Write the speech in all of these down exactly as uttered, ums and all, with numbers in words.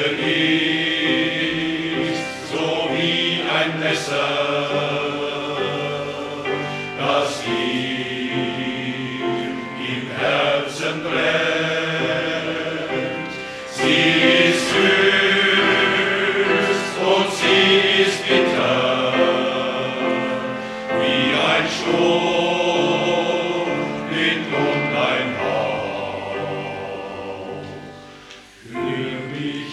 ist so wie ein Messer, das ihm im Herzen brennt. Sie ist süß und sie ist bitter, wie ein Sturmwind und ein Hauch. Für mich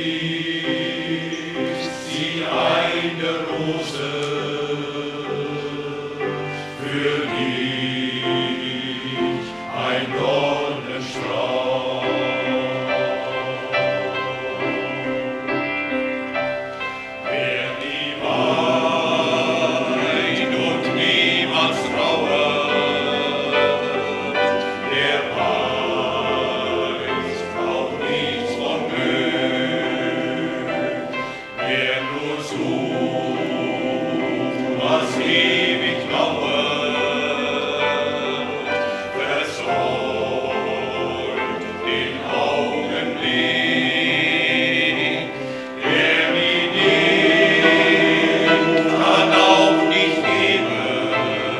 ist sie eine Rose, für dich ein Dornenstrauch. Wer nie weint und niemals trauert, der weiß auch nichts von Glück. Wer nur sucht, was ewig dauert, versäumt den Augenblick. Wer nie nimmt, kann auch nicht geben,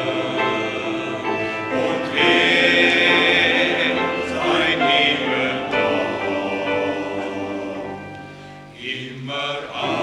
und wer sein Leben dauert, immer